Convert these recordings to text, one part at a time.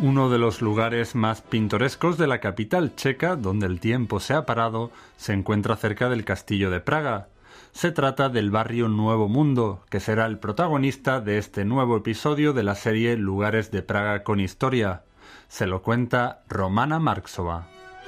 Uno de los lugares más pintorescos de la capital checa, donde el tiempo se ha parado, se encuentra cerca del Castillo de Praga. Se trata del barrio Nuevo Mundo, que será el protagonista de este nuevo episodio de la serie Lugares de Praga con Historia. Se lo cuenta Romana Marksova.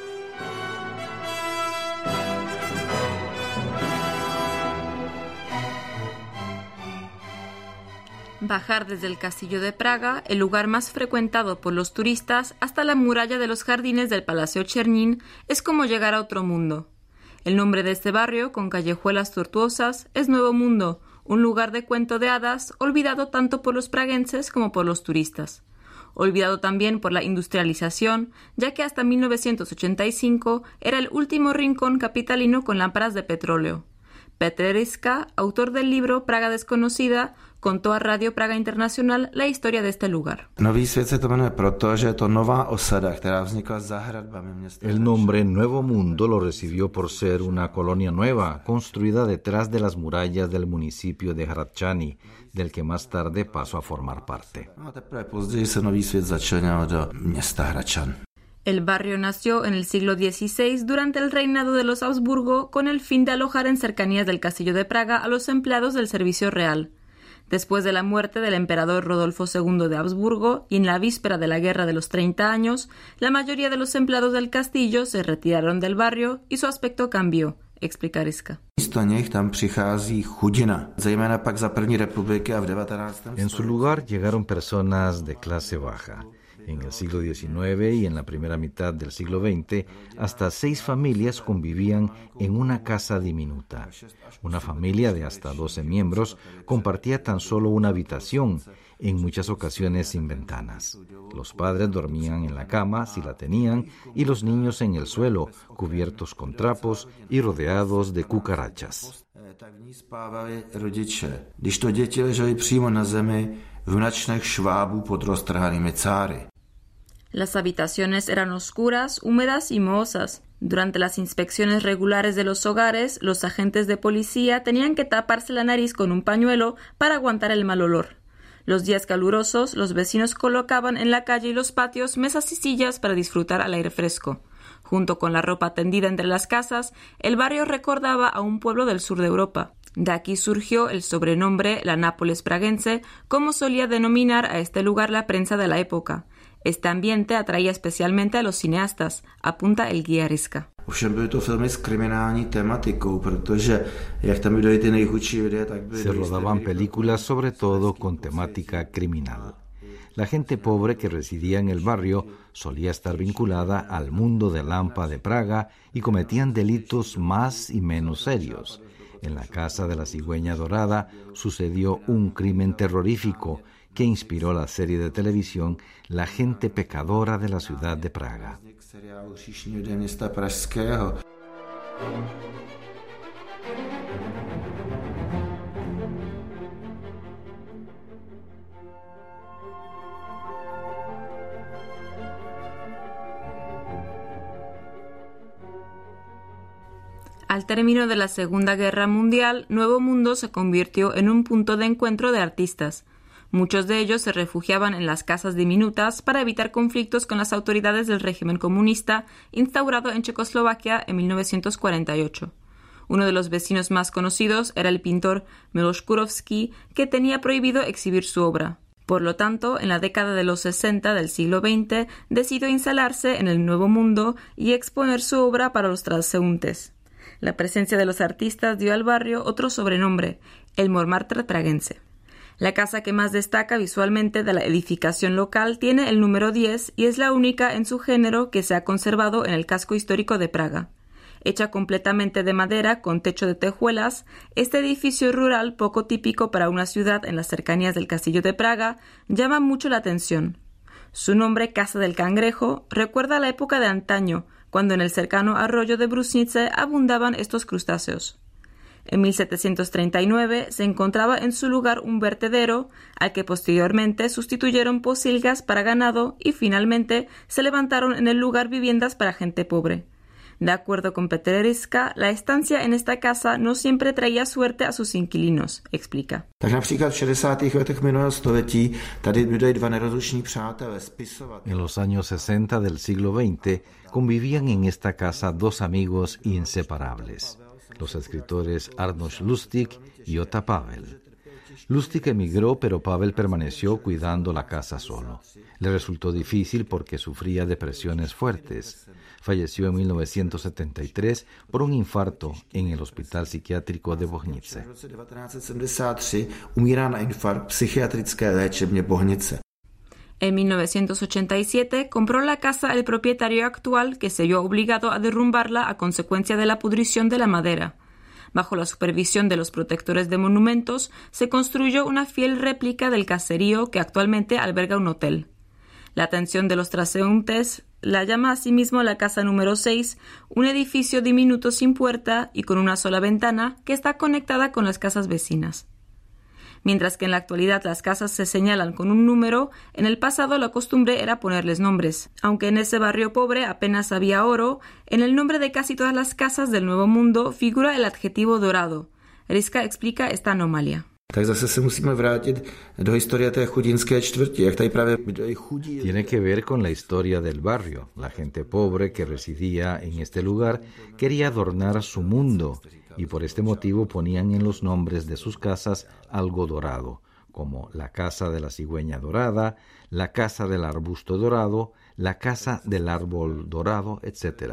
Bajar desde el Castillo de Praga, el lugar más frecuentado por los turistas, hasta la muralla de los jardines del Palacio Chernín, es como llegar a otro mundo. El nombre de este barrio, con callejuelas tortuosas, es Nuevo Mundo, un lugar de cuento de hadas olvidado tanto por los praguenses como por los turistas. Olvidado también por la industrialización, ya que hasta 1985 era el último rincón capitalino con lámparas de petróleo. Petr Ryska, autor del libro Praga desconocida, contó a Radio Praga Internacional la historia de este lugar. El nombre Nuevo Mundo lo recibió por ser una colonia nueva, construida detrás de las murallas del municipio de Hradčany, del que más tarde pasó a formar parte. El barrio nació en el siglo XVI durante el reinado de los Habsburgo con el fin de alojar en cercanías del Castillo de Praga a los empleados del servicio real. Después de la muerte del emperador Rodolfo II de Habsburgo y en la víspera de la Guerra de los 30 años, la mayoría de los empleados del castillo se retiraron del barrio y su aspecto cambió, explica Ryska. En su lugar llegaron personas de clase baja. En el siglo XIX y en la primera mitad del siglo XX, hasta 6 familias convivían en una casa diminuta. Una familia de hasta 12 miembros compartía tan solo una habitación, en muchas ocasiones sin ventanas. Los padres dormían en la cama, si la tenían, y los niños en el suelo, cubiertos con trapos y rodeados de cucarachas. Las habitaciones eran oscuras, húmedas y mohosas. Durante las inspecciones regulares de los hogares, los agentes de policía tenían que taparse la nariz con un pañuelo para aguantar el mal olor. Los días calurosos, los vecinos colocaban en la calle y los patios mesas y sillas para disfrutar al aire fresco. Junto con la ropa tendida entre las casas, el barrio recordaba a un pueblo del sur de Europa. De aquí surgió el sobrenombre la Nápoles praguense, como solía denominar a este lugar la prensa de la época. Este ambiente atraía especialmente a los cineastas, apunta el guía Ryska. Se rodaban películas sobre todo con temática criminal. La gente pobre que residía en el barrio solía estar vinculada al mundo del Lampa de Praga y cometían delitos más y menos serios. En la casa de la cigüeña dorada sucedió un crimen terrorífico que inspiró la serie de televisión La gente pecadora de la ciudad de Praga. Al término de la Segunda Guerra Mundial, Nuevo Mundo se convirtió en un punto de encuentro de artistas. Muchos de ellos se refugiaban en las casas diminutas para evitar conflictos con las autoridades del régimen comunista instaurado en Checoslovaquia en 1948. Uno de los vecinos más conocidos era el pintor Miloš Kurovský, que tenía prohibido exhibir su obra. Por lo tanto, en la década de los 60 del siglo XX, decidió instalarse en el Nuevo Mundo y exponer su obra para los transeúntes. La presencia de los artistas dio al barrio otro sobrenombre, el Montmartre praguense. La casa que más destaca visualmente de la edificación local tiene el número 10 y es la única en su género que se ha conservado en el casco histórico de Praga. Hecha completamente de madera con techo de tejuelas, este edificio rural poco típico para una ciudad en las cercanías del Castillo de Praga llama mucho la atención. Su nombre, Casa del Cangrejo, recuerda a la época de antaño, cuando en el cercano arroyo de Brusnice abundaban estos crustáceos. En 1739 se encontraba en su lugar un vertedero, al que posteriormente sustituyeron pocilgas para ganado y finalmente se levantaron en el lugar viviendas para gente pobre. De acuerdo con Petr Ryska, la estancia en esta casa no siempre traía suerte a sus inquilinos, explica. En los años 60 del siglo XX convivían en esta casa dos amigos inseparables, los escritores Arnošt Lustig y Ota Pavel. Lustig emigró, pero Pavel permaneció cuidando la casa solo. Le resultó difícil porque sufría depresiones fuertes. Falleció en 1973 por un infarto en el hospital psiquiátrico de Bohnice. En 1987 compró la casa el propietario actual, que se vio obligado a derrumbarla a consecuencia de la pudrición de la madera. Bajo la supervisión de los protectores de monumentos, se construyó una fiel réplica del caserío que actualmente alberga un hotel. La atención de los transeúntes la llama asimismo la casa número 6, un edificio diminuto sin puerta y con una sola ventana que está conectada con las casas vecinas. Mientras que en la actualidad las casas se señalan con un número, en el pasado la costumbre era ponerles nombres. Aunque en ese barrio pobre apenas había oro, en el nombre de casi todas las casas del Nuevo Mundo figura el adjetivo dorado. Ryska explica esta anomalía. Tiene que ver con la historia del barrio. La gente pobre que residía en este lugar quería adornar su mundo y por este motivo ponían en los nombres de sus casas algo dorado, como la casa de la cigüeña dorada, la casa del arbusto dorado, la casa del árbol dorado, etc.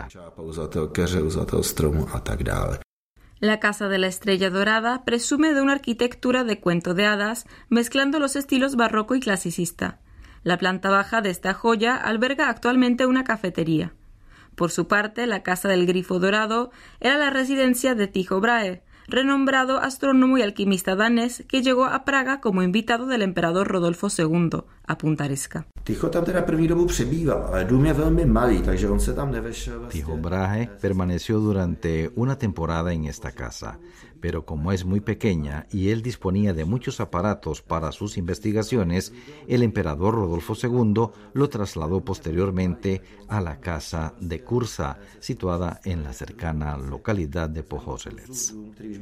La Casa de la Estrella Dorada presume de una arquitectura de cuento de hadas, mezclando los estilos barroco y clasicista. La planta baja de esta joya alberga actualmente una cafetería. Por su parte, la Casa del Grifo Dorado era la residencia de Tycho Brahe, renombrado astrónomo y alquimista danés que llegó a Praga como invitado del emperador Rodolfo II, apunta Ryska. Tycho tam teda první dobu přebýval, ale dům je velmi malý, takže on se tam nevešel. Tycho Brahe permaneció durante una temporada en esta casa, pero como es muy pequeña y él disponía de muchos aparatos para sus investigaciones, el emperador Rodolfo II lo trasladó posteriormente a la casa de Kursa, situada en la cercana localidad de Pohořelec.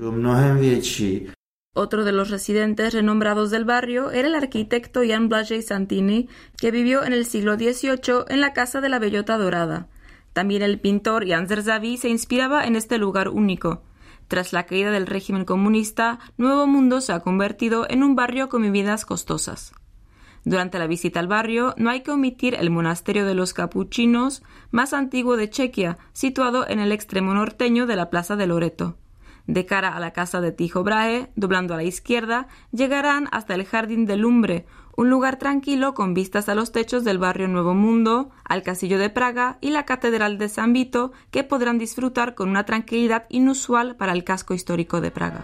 Otro de los residentes renombrados del barrio era el arquitecto Jan Blažej Santini, que vivió en el siglo XVIII en la Casa de la Bellota Dorada. También el pintor Jan Zrzaví se inspiraba en este lugar único. Tras la caída del régimen comunista, Nuevo Mundo se ha convertido en un barrio con viviendas costosas. Durante la visita al barrio no hay que omitir el monasterio de los capuchinos, más antiguo de Chequia, situado en el extremo norteño de la Plaza de Loreto. De cara a la casa de Tycho Brahe, doblando a la izquierda, llegarán hasta el Jardín del Lumbre, un lugar tranquilo con vistas a los techos del barrio Nuevo Mundo, al Castillo de Praga y la Catedral de San Vito, que podrán disfrutar con una tranquilidad inusual para el casco histórico de Praga.